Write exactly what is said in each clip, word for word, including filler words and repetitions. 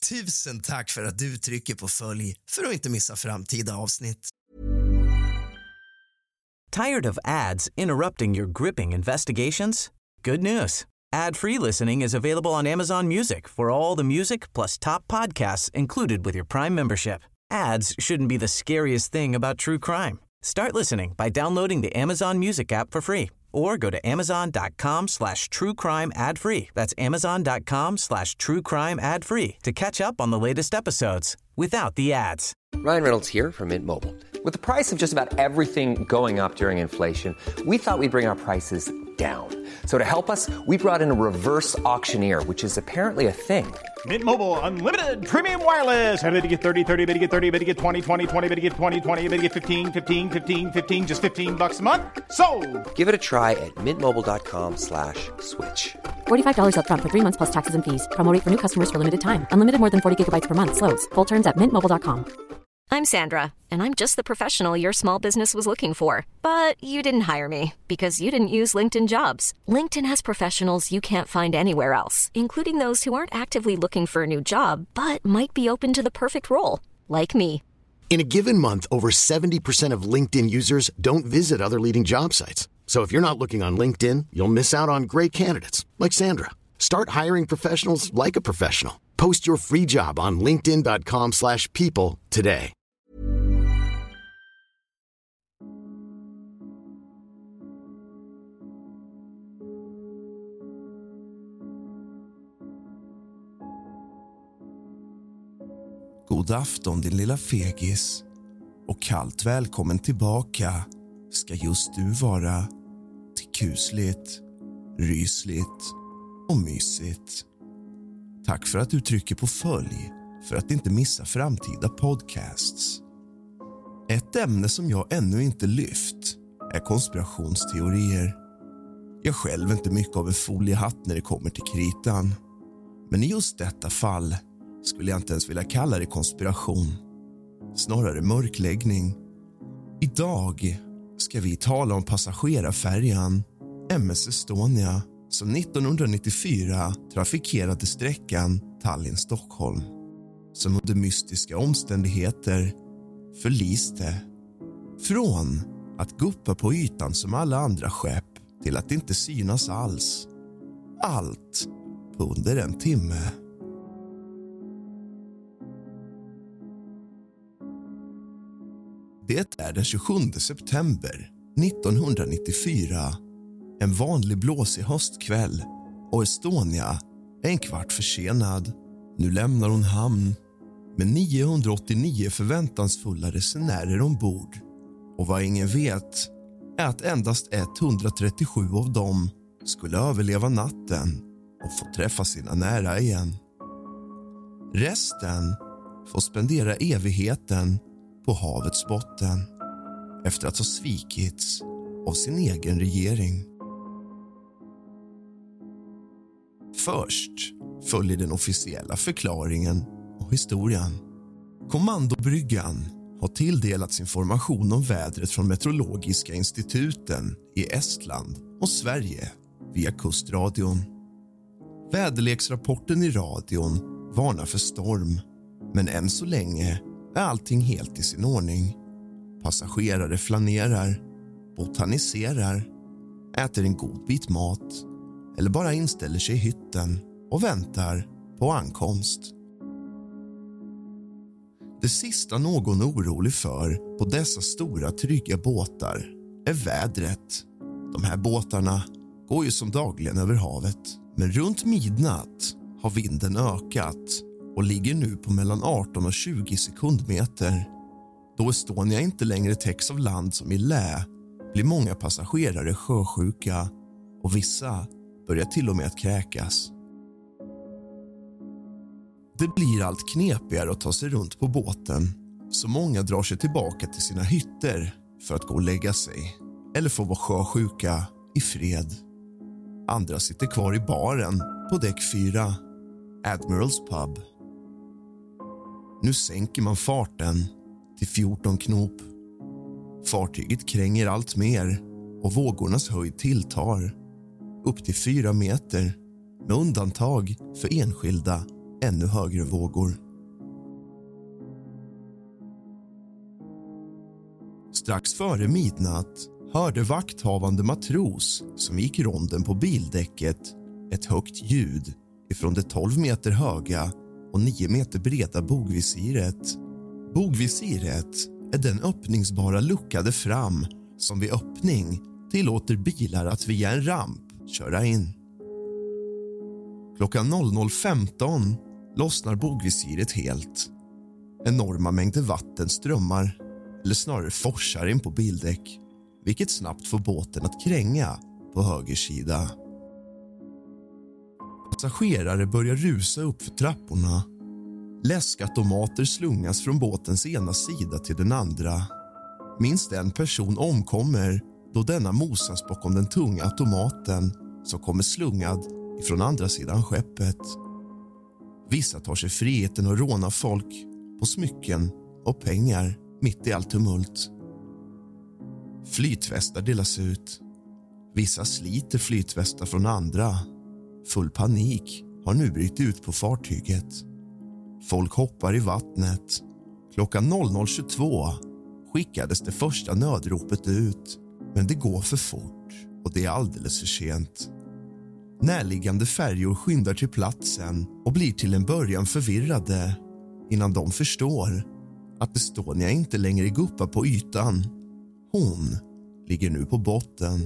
Tusen tack för att du trycker på följ för att inte missa framtida avsnitt. Tired of ads interrupting your gripping investigations? Good news. Ad-free listening is available on Amazon Music for all the music plus top podcasts included with your Prime membership. Ads shouldn't be the scariest thing about true crime. Start listening by downloading the Amazon Music app for free or go to amazon.com slash true crime ad free. That's amazon.com slash true crime ad free to catch up on the latest episodes without the ads. Ryan Reynolds here from Mint Mobile. With the price of just about everything going up during inflation, we thought we'd bring our prices down. So to help us, we brought in a reverse auctioneer, which is apparently a thing. Mint Mobile Unlimited Premium Wireless. How to get thirty, thirty, how to get thirty, how to get twenty, twenty, twenty, how to get twenty, twenty, how to get fifteen, fifteen, fifteen, fifteen, just fifteen bucks a month? Sold! Give it a try at mintmobile.com slash switch. forty-five dollars up front for three months plus taxes and fees. Promo rate for new customers for limited time. Unlimited more than forty gigabytes per month. Slows full terms at mint mobile dot com. I'm Sandra, and I'm just the professional your small business was looking for. But you didn't hire me because you didn't use LinkedIn Jobs. LinkedIn has professionals you can't find anywhere else, including those who aren't actively looking for a new job, but might be open to the perfect role, like me. In a given month, over seventy percent of LinkedIn users don't visit other leading job sites. So if you're not looking on LinkedIn, you'll miss out on great candidates, like Sandra. Start hiring professionals like a professional. Post your free job on linkedin.com slash people today. God afton din lilla fegis och kallt välkommen tillbaka ska just du vara till kusligt, rysligt och mysigt. Tack för att du trycker på följ för att inte missa framtida podcasts. Ett ämne som jag ännu inte lyft är konspirationsteorier. Jag själv är inte mycket av en foliehatt när det kommer till kritan. Men i just detta fall skulle jag inte ens vilja kalla det konspiration. Snarare mörkläggning. Idag ska vi tala om passagerarfärjan M S Estonia som nittonhundranittiofyra trafikerade sträckan Tallinn-Stockholm. Som under mystiska omständigheter förliste. Från att guppa på ytan som alla andra skepp till att inte synas alls. Allt på under en timme. Det är den tjugosjunde september nittonhundranittiofyra. En vanlig blåsig höstkväll och Estonia är en kvart försenad. Nu lämnar hon hamn med niohundraåttionio förväntansfulla resenärer ombord. Och vad ingen vet är att endast etthundratrettiosju av dem skulle överleva natten och få träffa sina nära igen. Resten får spendera evigheten på havets botten efter att ha svikits av sin egen regering. Först följer den officiella förklaringen och historien. Kommandobryggan har tilldelats information om vädret från meteorologiska instituten i Estland och Sverige via kustradion. Väderleksrapporten i radion varnar för storm, men än så länge är allting helt i sin ordning. Passagerare flanerar, botaniserar, äter en god bit mat eller bara inställer sig i hytten och väntar på ankomst. Det sista någon är orolig för på dessa stora trygga båtar är vädret. De här båtarna går ju som dagligen över havet, men runt midnatt har vinden ökat och ligger nu på mellan arton och tjugo sekundmeter. Då Estonia inte längre täcks av land som i lä blir många passagerare sjösjuka och vissa börjar till och med att kräkas. Det blir allt knepigare att ta sig runt på båten, så många drar sig tillbaka till sina hytter för att gå och lägga sig eller få vara sjösjuka i fred. Andra sitter kvar i baren på däck fyra, Admirals pub. Nu sänker man farten till fjorton knop. Fartyget kränger allt mer och vågornas höjd tilltar upp till fyra meter med undantag för enskilda ännu högre vågor. Strax före midnatt hörde vakthavande matros som gick ronden på bildäcket ett högt ljud ifrån det tolv meter höga och nio meter breda bogvisiret. Bogvisiret är den öppningsbara luckade fram som vid öppning tillåter bilar att via en ramp köra in. Klockan noll noll femton lossnar bogvisiret helt. Enorma mängder vatten strömmar, eller snarare forsar in på bildäck, vilket snabbt får båten att kränga på höger sida. Passagerare börjar rusa upp för trapporna. Läskautomater slungas från båtens ena sida till den andra. Minst en person omkommer då denna mosas bakom den tunga automaten som kommer slungad ifrån andra sidan skeppet. Vissa tar sig friheten att råna folk på smycken och pengar mitt i allt tumult. Flytvästar delas ut. Vissa sliter flytvästar från andra. Full panik har nu brutit ut på fartyget. Folk hoppar i vattnet. Klockan noll noll tjugotvå skickades det första nödropet ut, men det går för fort och det är alldeles för sent. Närliggande färjor skyndar till platsen och blir till en början förvirrade innan de förstår att Estonia inte längre guppar på ytan. Hon ligger nu på botten.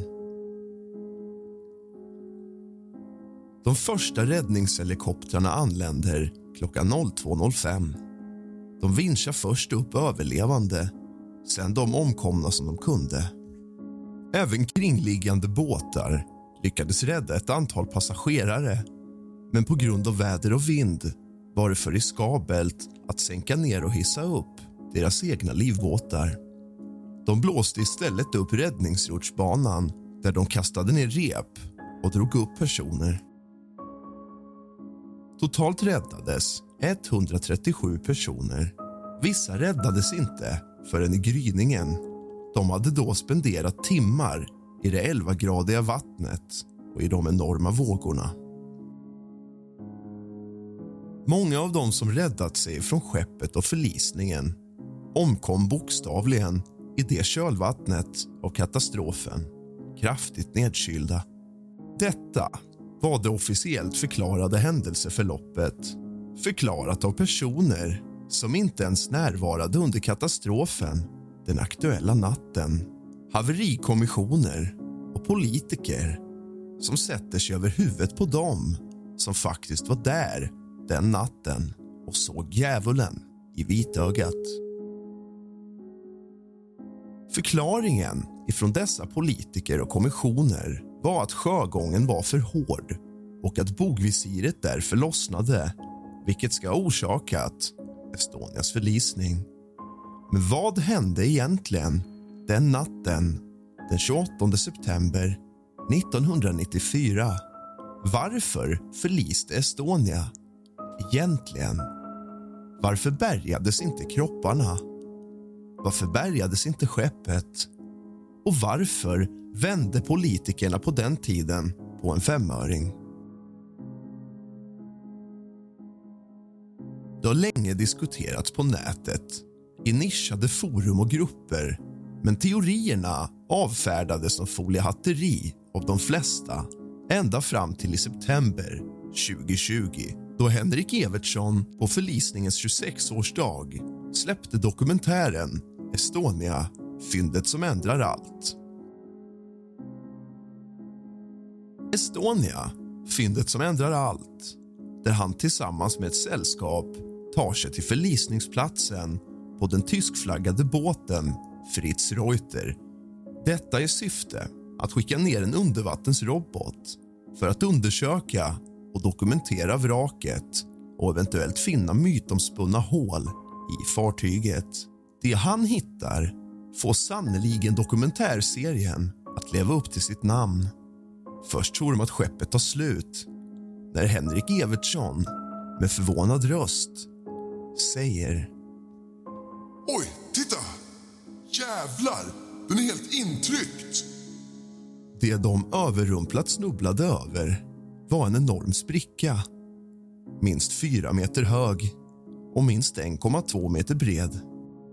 De första räddningshelikoptrarna anländer klockan noll två noll fem. De vinschar först upp överlevande, sen de omkomna som de kunde. Även kringliggande båtar lyckades rädda ett antal passagerare, men på grund av väder och vind var det för riskabelt att sänka ner och hissa upp deras egna livbåtar. De blåste istället upp räddningsrutschbanan där de kastade ner rep och drog upp personer. Totalt räddades etthundratrettiosju personer. Vissa räddades inte förrän i gryningen. De hade då spenderat timmar i det elvagradiga vattnet och i de enorma vågorna. Många av dem som räddat sig från skeppet och förlisningen omkom bokstavligen i det kölvattnet av katastrofen, kraftigt nedkylda. Detta var det officiellt förklarade händelseförloppet, förklarat av personer som inte ens närvarade under katastrofen den aktuella natten. Haverikommissioner och politiker som sätter sig över huvudet på dem som faktiskt var där den natten och såg djävulen i vitögat. Förklaringen ifrån dessa politiker och kommissioner var att sjögången var för hård och att bogvisiret därför lossnade, vilket ska ha orsakat Estonias förlisning. Men vad hände egentligen den natten den tjugoåttonde september nittonhundranittiofyra? Varför förliste Estonia egentligen? Varför bärgades inte kropparna? Varför bärgades inte skeppet? Och varför vände politikerna på den tiden på en femöring? Det har länge diskuterats på nätet, i nischade forum och grupper, men teorierna avfärdades som foliehatteri av de flesta ända fram till i september tjugohundratjugo, då Henrik Evertsson på förlisningens tjugosexårsdag släppte dokumentären Estonia, fyndet som ändrar allt. Estonia, fyndet som ändrar allt, där han tillsammans med ett sällskap tar sig till förlisningsplatsen på den tyskflaggade båten Fritz Reuter. Detta är syfte att skicka ner en undervattensrobot för att undersöka och dokumentera vraket och eventuellt finna mytomspunna hål i fartyget. Det han hittar får sannoliken dokumentärserien att leva upp till sitt namn. Först tror de att skeppet tar slut när Henrik Evertsson med förvånad röst säger: Oj, titta! Jävlar, den är helt intryckt! Det de överrumplat snubblade över var en enorm spricka. minst fyra meter hög och minst en komma två meter bred.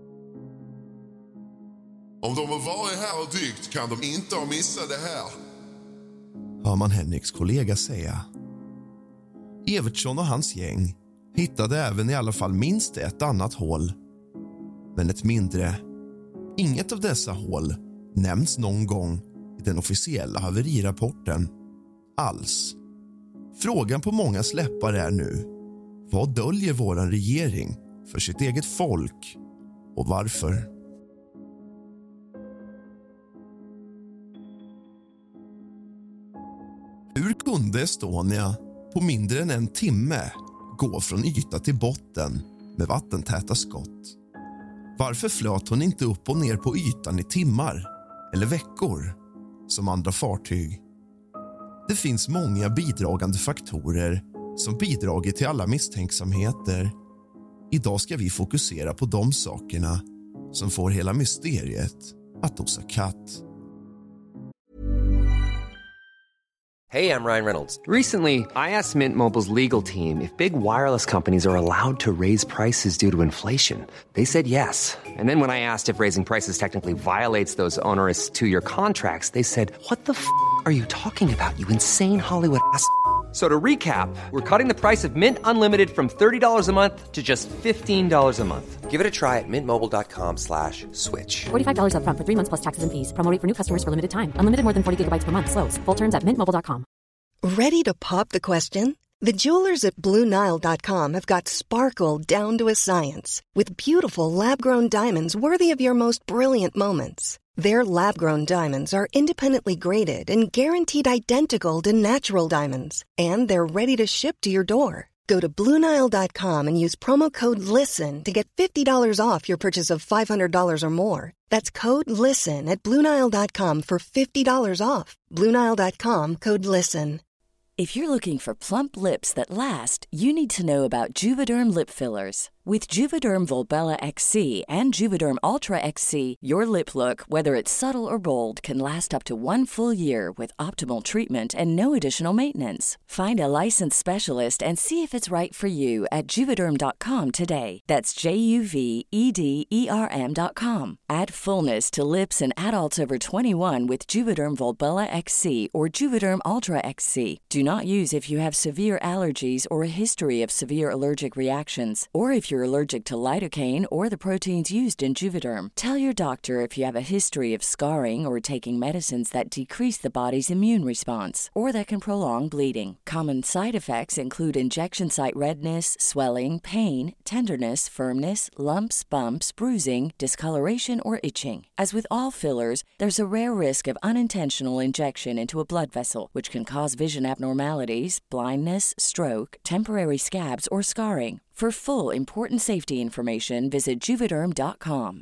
Om de har varit här och dykt kan de inte ha missat det här. Hör man Henriks kollega säga. Evertsson och hans gäng hittade även i alla fall minst ett annat hål. Men ett mindre. Inget av dessa hål nämns någon gång i den officiella haverirapporten. Alls. Frågan på många läppar är nu: vad döljer våran regering för sitt eget folk och varför? Hur kunde Estonia på mindre än en timme gå från yta till botten med vattentäta skott? Varför flöt hon inte upp och ner på ytan i timmar eller veckor som andra fartyg? Det finns många bidragande faktorer som bidragit till alla misstänksamheter. Idag ska vi fokusera på de sakerna som får hela mysteriet att osa katt. Hey, I'm Ryan Reynolds. Recently, I asked Mint Mobile's legal team if big wireless companies are allowed to raise prices due to inflation. They said yes. And then when I asked if raising prices technically violates those onerous two-year contracts, they said, "What the f*** are you talking about, you insane Hollywood ass?" So to recap, we're cutting the price of Mint Unlimited from thirty dollars a month to just fifteen dollars a month. Give it a try at mintmobile.com slash switch. forty-five dollars up front for three months plus taxes and fees. Promo rate for new customers for limited time. Unlimited more than forty gigabytes per month. Slows full terms at mint mobile dot com. Ready to pop the question? The jewelers at Blue Nile dot com have got sparkle down to a science with beautiful lab-grown diamonds worthy of your most brilliant moments. Their lab-grown diamonds are independently graded and guaranteed identical to natural diamonds, and they're ready to ship to your door. Go to Blue Nile dot com and use promo code LISTEN to get fifty dollars off your purchase of five hundred dollars or more. That's code LISTEN at Blue Nile dot com for fifty dollars off. Blue Nile dot com, code LISTEN. If you're looking for plump lips that last, you need to know about Juvederm lip fillers. With Juvederm Volbella X C and Juvederm Ultra X C, your lip look, whether it's subtle or bold, can last up to one full year with optimal treatment and no additional maintenance. Find a licensed specialist and see if it's right for you at juvederm dot com today. That's J U V E D E R M dot com. Add fullness to lips in adults over twenty-one with Juvederm Volbella X C or Juvederm Ultra X C. Do not use if you have severe allergies or a history of severe allergic reactions, or if you're allergic to lidocaine or the proteins used in Juvederm. Tell your doctor if you have a history of scarring or taking medicines that decrease the body's immune response or that can prolong bleeding. Common side effects include injection site redness, swelling, pain, tenderness, firmness, lumps, bumps, bruising, discoloration, or itching. As with all fillers, there's a rare risk of unintentional injection into a blood vessel, which can cause vision abnormalities, blindness, stroke, temporary scabs, or scarring. For full important safety information, visit juvederm dot com.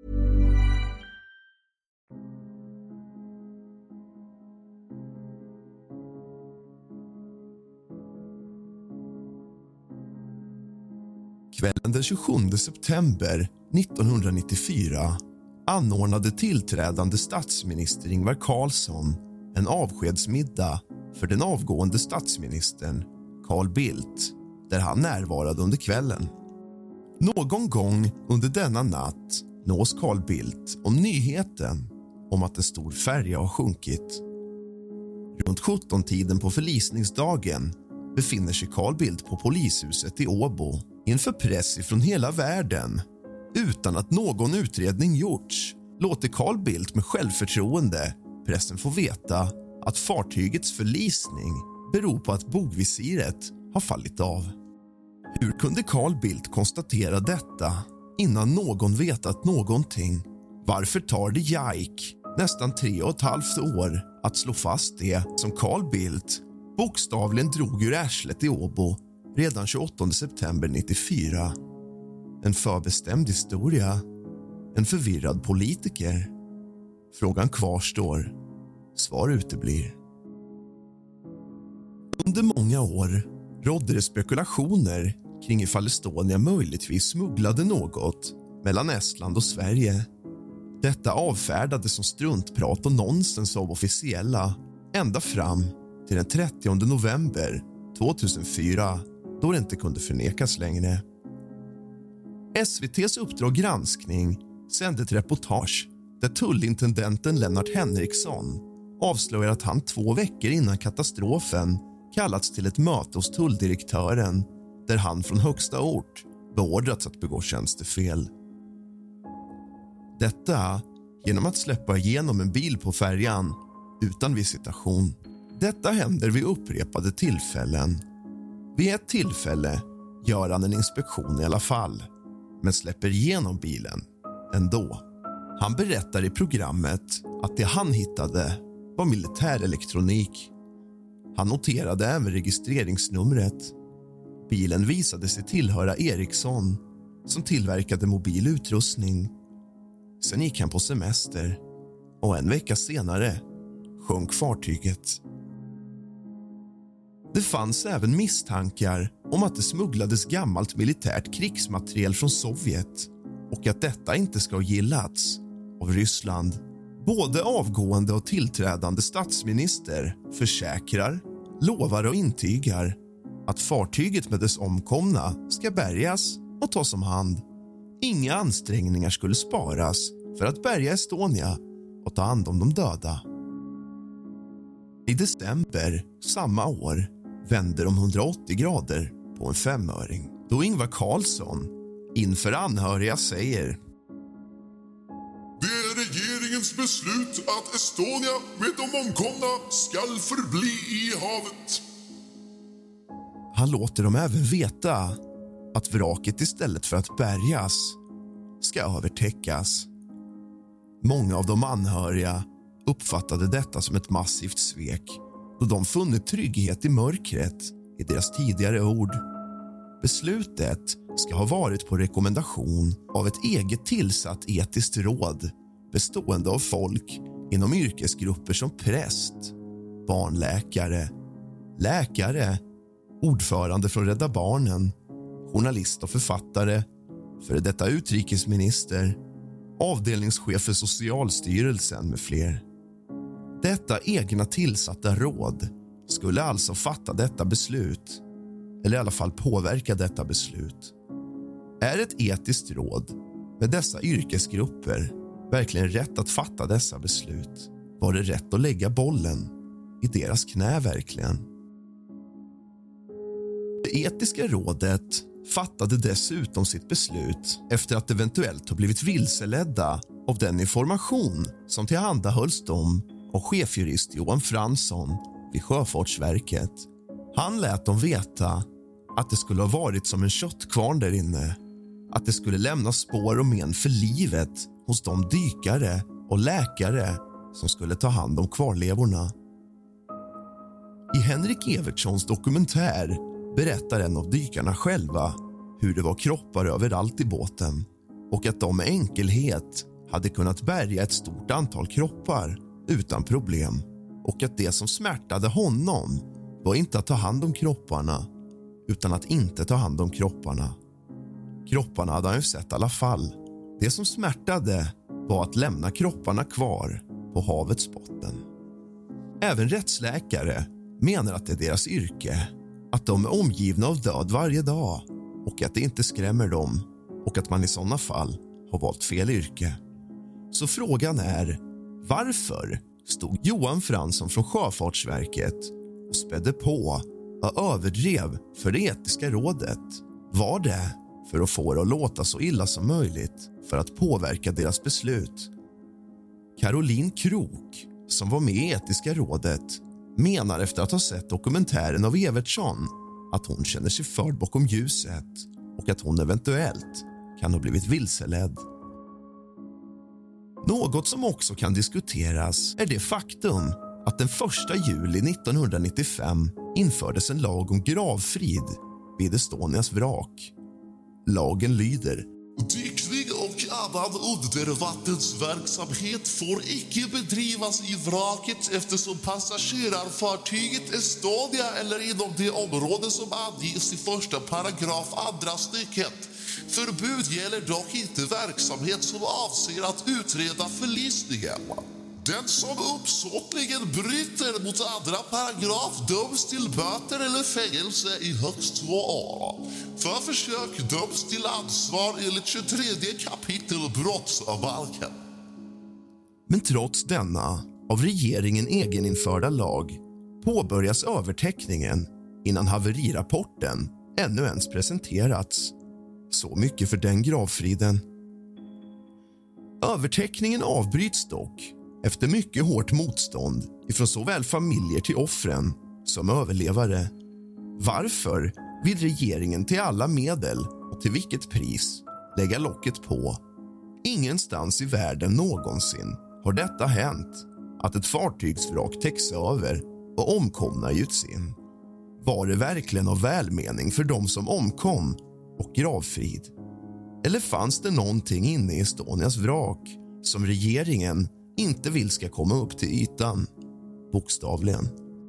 Kvällen den tjugosjunde september nittonhundranittiofyra anordnade tillträdande statsminister Ingvar Carlsson en avskedsmiddag för den avgående statsministern Carl Bildt, där han närvarade under kvällen. Någon gång under denna natt nås Carl Bildt om nyheten om att en stor färja har sjunkit. Runt sjutton-tiden på förlisningsdagen befinner sig Carl Bildt på polishuset i Åbo inför press ifrån hela världen. Utan att någon utredning gjorts låter Carl Bildt med självförtroende pressen få veta att fartygets förlisning beror på att bogvisiret har fallit av. Hur kunde Carl Bildt konstatera detta innan någon vetat någonting? Varför tar det jajk nästan tre och ett halvt år att slå fast det som Carl Bildt bokstavligen drog ur arslet i Åbo redan tjugoåttonde september nittiofyra? En förbestämd historia? En förvirrad politiker? Frågan kvarstår. Svar uteblir. Under många år rådde det spekulationer kring ifall Estonia möjligtvis smugglade något mellan Estland och Sverige. Detta avfärdades som struntprat och nonsens av officiella ända fram till den trettionde november tvåtusenfyra, då det inte kunde förnekas längre. S V T:s Uppdrag granskning sände ett reportage där tullintendenten Lennart Henriksson avslöjar att han två veckor innan katastrofen kallats till ett möte hos tulldirektören där han från högsta ort beordrats att begå tjänstefel. Detta genom att släppa igenom en bil på färjan utan visitation. Detta händer vid upprepade tillfällen. Vid ett tillfälle gör han en inspektion i alla fall, men släpper igenom bilen ändå. Han berättar i programmet att det han hittade var militärelektronik. Han noterade även registreringsnumret. Bilen visade sig tillhöra Ericsson som tillverkade mobil utrustning. Sen gick han på semester och en vecka senare sjönk fartyget. Det fanns även misstankar om att det smugglades gammalt militärt krigsmateriel från Sovjet och att detta inte ska ha gillats av Ryssland. Både avgående och tillträdande statsminister försäkrar, lovar och intygar att fartyget med dess omkomna ska bärgas och tas om hand. Inga ansträngningar skulle sparas för att bärga Estonia och ta hand om de döda. I december samma år vände de hundraåttio grader på en femöring då Ingvar Carlsson inför anhöriga säger: Det är regeringens beslut att Estonia med de omkomna skall förbli i havet. Han låter dem även veta att vraket istället för att bärgas ska övertäckas. Många av de anhöriga uppfattade detta som ett massivt svek då de funnit trygghet i mörkret i deras tidigare ord. Beslutet ska ha varit på rekommendation av ett eget tillsatt etiskt råd bestående av folk inom yrkesgrupper som präst, barnläkare, läkare, ordförande från Rädda Barnen, journalist och författare, före detta utrikesminister, avdelningschef för Socialstyrelsen med fler. Detta egna tillsatta råd skulle alltså fatta detta beslut, eller i alla fall påverka detta beslut. Är ett etiskt råd med dessa yrkesgrupper verkligen rätt att fatta dessa beslut? Var det rätt att lägga bollen i deras knä verkligen? Det etiska rådet fattade dessutom sitt beslut efter att eventuellt ha blivit vilseledda av den information som tillhandahölls dem av chefjurist Johan Fransson vid Sjöfartsverket. Han lät dem veta att det skulle ha varit som en köttkvarn där inne, att det skulle lämna spår och men för livet hos de dykare och läkare som skulle ta hand om kvarlevorna. I Henrik Evertssons dokumentär berättar en av dykarna själva hur det var kroppar överallt i båten och att de med enkelhet hade kunnat bärga ett stort antal kroppar utan problem, och att det som smärtade honom var inte att ta hand om kropparna utan att inte ta hand om kropparna. Kropparna hade han ju sett i alla fall. Det som smärtade var att lämna kropparna kvar på havets botten. Även rättsläkare menar att det är deras yrke, att de är omgivna av död varje dag och att det inte skrämmer dem och att man i sådana fall har valt fel yrke. Så frågan är, varför stod Johan Fransson från Sjöfartsverket och spädde på och överdrev för det etiska rådet? Var det för att få det att låta så illa som möjligt för att påverka deras beslut? Caroline Krok, som var med i etiska rådet, menar efter att ha sett dokumentären av Evertsson att hon känner sig förd bakom ljuset och att hon eventuellt kan ha blivit vilseledd. Något som också kan diskuteras är det faktum att den första juli nittonhundranittiofem infördes en lag om gravfrid vid Estonias vrak. Lagen lyder: Dykning och annan undervattensverksamhet får icke bedrivas i vraket eftersom passagerarfartyget Estonia eller inom det område som anges i första paragraf andra stycket. Förbud gäller dock inte verksamhet som avser att utreda förlisningen. Den som uppsåtligen bryter mot andra paragraf döms till böter eller fängelse i högst två år. För försök döms till ansvar enligt tjugotredje kapitel brottsbalken. Men trots denna av regeringen egeninförda lag påbörjas övertäckningen innan haverirapporten ännu ens presenterats. Så mycket för den gravfriden. Övertäckningen avbryts dock efter mycket hårt motstånd ifrån såväl familjer till offren som överlevare. Varför vill regeringen till alla medel och till vilket pris lägga locket på? Ingenstans i världen någonsin har detta hänt, att ett fartygsvrak täcks över och omkomna gjuts in. Var det verkligen av välmening för dem som omkom och gravfrid? Eller fanns det någonting inne i Estonias vrak som regeringen inte vill ska komma upp till ytan? Bokstavligen.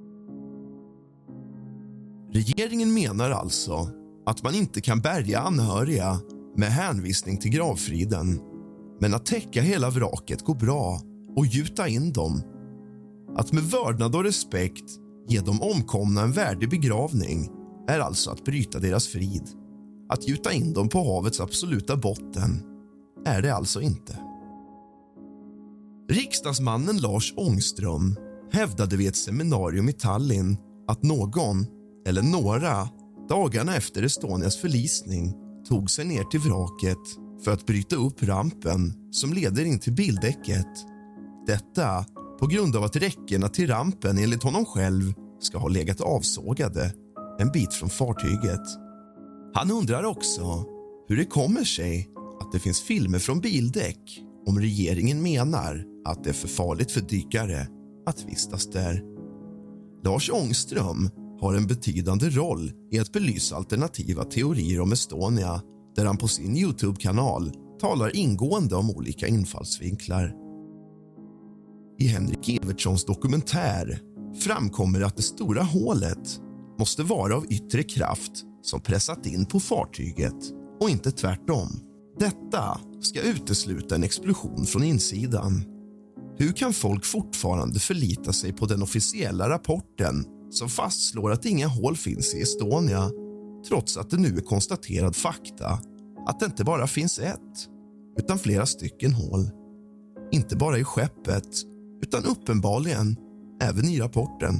Regeringen menar alltså att man inte kan bärga anhöriga med hänvisning till gravfriden, men att täcka hela vraket går bra och gjuta in dem. Att med vördnad och respekt ge de omkomna en värdig begravning är alltså att bryta deras frid. Att gjuta in dem på havets absoluta botten är det alltså inte. Riksdagsmannen Lars Ångström hävdade vid ett seminarium i Tallinn att någon eller några dagarna efter Estonias förlisning tog sig ner till vraket för att bryta upp rampen som leder in till bildäcket. Detta på grund av att räckena till rampen enligt honom själv ska ha legat avsågade en bit från fartyget. Han undrar också hur det kommer sig att det finns filmer från bildäck om regeringen menar att det är för farligt för dykare att vistas där. Lars Ångström har en betydande roll i att belysa alternativa teorier om Estonia, där han på sin YouTube-kanal talar ingående om olika infallsvinklar. I Henrik Evertssons dokumentär framkommer att det stora hålet måste vara av yttre kraft som pressat in på fartyget och inte tvärtom. Detta ska utesluta en explosion från insidan. Hur kan folk fortfarande förlita sig på den officiella rapporten som fastslår att inga hål finns i Estonia, trots att det nu är konstaterad fakta att det inte bara finns ett, utan flera stycken hål? Inte bara i skeppet, utan uppenbarligen även i rapporten.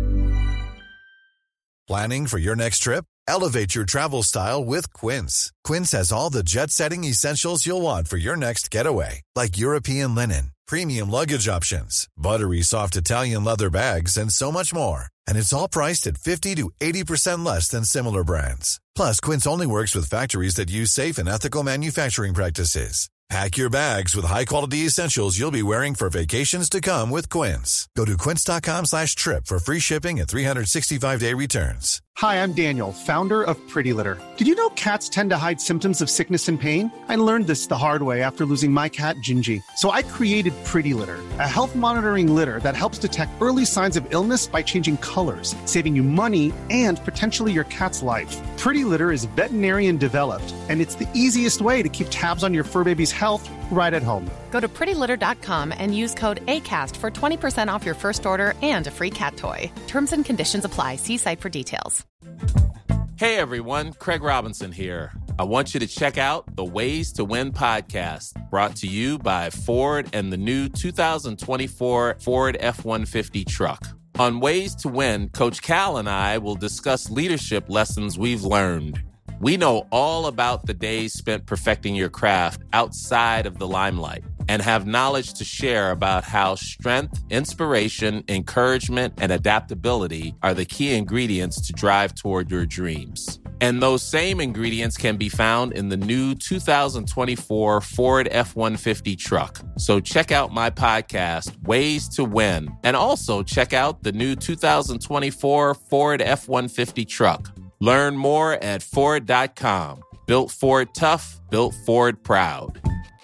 Planning for your next trip? Elevate your travel style with Quince. Quince has all the jet-setting essentials you'll want for your next getaway, like European linen, premium luggage options, buttery soft Italian leather bags, and so much more. And it's all priced at fifty to eighty percent less than similar brands. Plus, Quince only works with factories that use safe and ethical manufacturing practices. Pack your bags with high-quality essentials you'll be wearing for vacations to come with Quince. Go to quince.com slash trip for free shipping and three sixty-five day returns. Hi, I'm Daniel, founder of Pretty Litter. Did you know cats tend to hide symptoms of sickness and pain? I learned this the hard way after losing my cat, Gingy. So I created Pretty Litter, a health monitoring litter that helps detect early signs of illness by changing colors, saving you money and potentially your cat's life. Pretty Litter is veterinarian developed, and it's the easiest way to keep tabs on your fur baby's health right at home. Go to pretty litter dot com and use code ACAST for twenty percent off your first order and a free cat toy. Terms and conditions apply. See site for details. Hey everyone, Craig Robinson here. I want you to check out the Ways to Win podcast, brought to you by Ford and the new two thousand twenty-four Ford F one fifty truck. On Ways to Win, Coach Cal and I will discuss leadership lessons we've learned. We know all about the days spent perfecting your craft outside of the limelight and have knowledge to share about how strength, inspiration, encouragement, and adaptability are the key ingredients to drive toward your dreams. And those same ingredients can be found in the new two thousand twenty-four Ford F one fifty truck. So check out my podcast, Ways to Win, and also check out the new two thousand twenty-four Ford F one fifty truck. Learn more at Ford dot com. Built Ford tough, built Ford proud.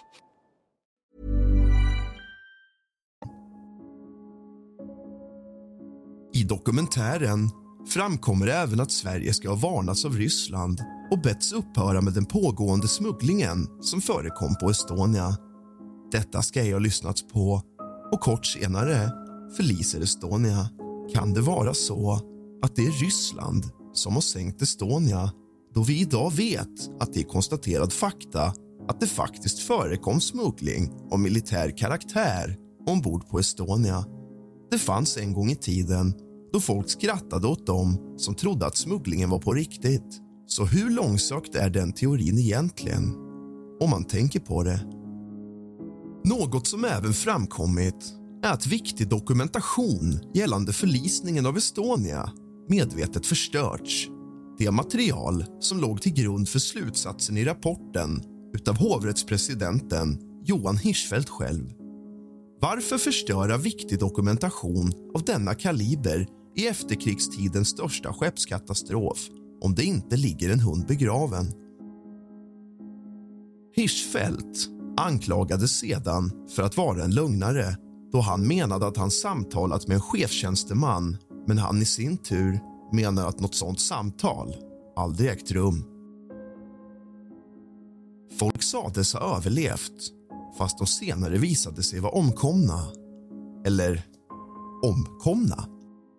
I dokumentären framkommer även att Sverige ska ha varnats av Ryssland och betts upphöra med den pågående smugglingen som förekom på Estonia. Detta ska jag ha lyssnats på och kort senare förliser Estonia. Kan det vara så att det är Ryssland som har sänkt Estonia, då vi idag vet att det är konstaterad fakta att det faktiskt förekom smuggling av militär karaktär ombord på Estonia? Det fanns en gång i tiden då folk skrattade åt dem som trodde att smugglingen var på riktigt. Så hur långsökt är den teorin egentligen, om man tänker på det? Något som även framkommit är att viktig dokumentation gällande förlisningen av Estonia medvetet förstörts. Det material som låg till grund för slutsatsen i rapporten utav hovrättspresidenten Johan Hirschfeldt själv. Varför förstöra viktig dokumentation av denna kaliber i efterkrigstidens största skeppskatastrof om det inte ligger en hund begraven? Hirschfeldt anklagades sedan för att vara en lögnare, då han menade att han samtalat med en chefstjänsteman, men han i sin tur menar att något sånt samtal aldrig ägt rum. Folk sades ha överlevt, fast de senare visade sig vara omkomna. Eller omkomna.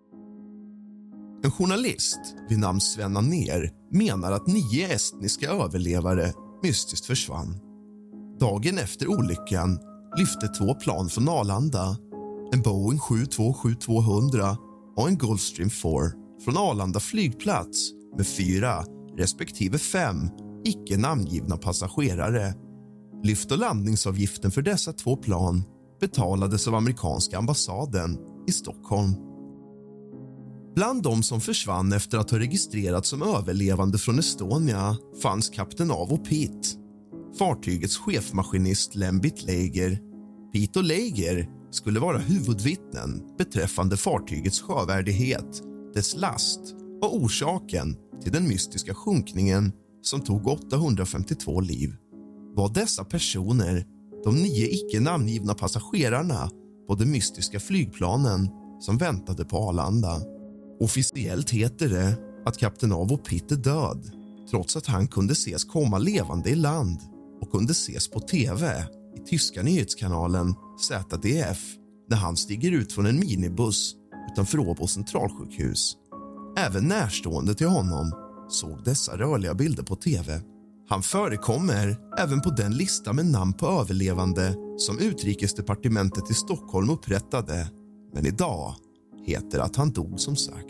En journalist vid namn Sven Anér menar att nio estniska överlevare mystiskt försvann. Dagen efter olyckan lyfte två plan från Arlanda, en Boeing sju två sju två hundra och en Gulfstream fyra från Arlanda flygplats med fyra respektive fem icke namngivna passagerare. Lyft- och landningsavgiften för dessa två plan betalades av amerikanska ambassaden i Stockholm. Bland de som försvann efter att ha registrerats som överlevande från Estonia fanns kapten Avo Pitt, fartygets chefmaskinist Lembit Leiger. Pitt och Leiger skulle vara huvudvittnen beträffande fartygets sjövärdighet, dess last och orsaken till den mystiska sjunkningen som tog åttahundrafemtiotvå liv. Var dessa personer de nio icke namngivna passagerarna på de mystiska flygplanen som väntade på Arlanda? Officiellt heter det att kapten Avo Pitt är död, trots att han kunde ses komma levande i land och kunde ses på tv i tyska nyhetskanalen Z D F när han stiger ut från en minibuss utanför Åbo centralsjukhus. Även närstående till honom såg dessa rörliga bilder på tv. Han förekommer även på den lista med namn på överlevande som Utrikesdepartementet i Stockholm upprättade, men idag heter att han dog som sagt.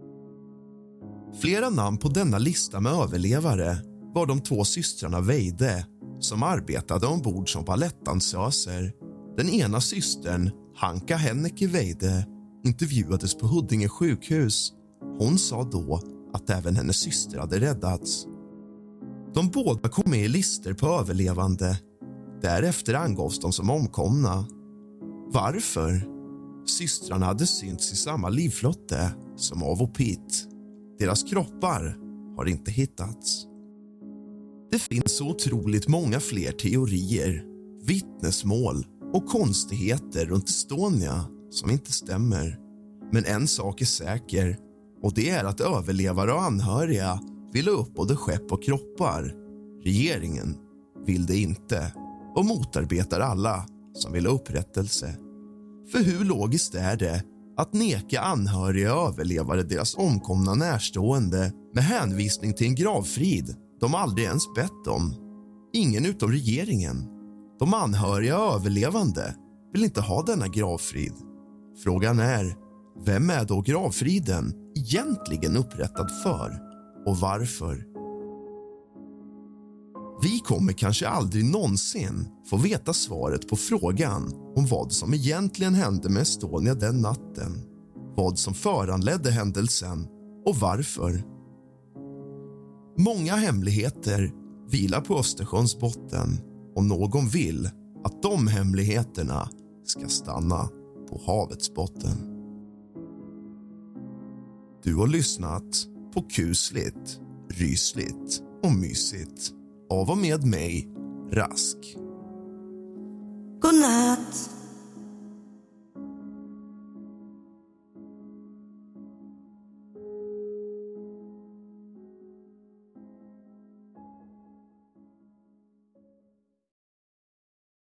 Flera namn på denna lista med överlevare var de två systrarna Weide som arbetade ombord som balettdansöser. Den ena systern, Hanka Henneke Weide, intervjuades på Huddinge sjukhus. Hon sa då att även hennes syster hade räddats. De båda kom med i lister på överlevande. Därefter angavs de som omkomna. Varför? Systrarna hade synts i samma livflotte som Avo Pitt. Deras kroppar har inte hittats. Det finns så otroligt många fler teorier, vittnesmål och konstigheter runt Estonia som inte stämmer. Men en sak är säker, och det är att överlevare och anhöriga vill upp både skepp och kroppar. Regeringen vill det inte och motarbetar alla som vill ha upprättelse. För hur logiskt är det att neka anhöriga och överlevare deras omkomna närstående med hänvisning till en gravfrid de aldrig ens bett om? Ingen utom regeringen. De anhöriga och överlevande vill inte ha denna gravfrid. Frågan är, vem är då gravfriden egentligen upprättad för och varför? Vi kommer kanske aldrig någonsin få veta svaret på frågan om vad som egentligen hände med Estonia den natten, vad som föranledde händelsen och varför. Många hemligheter vilar på Östersjöns botten och någon vill att de hemligheterna ska stanna på havets botten. Du har lyssnat på Kusligt, Rysligt och Mysigt av och med mig, Rask.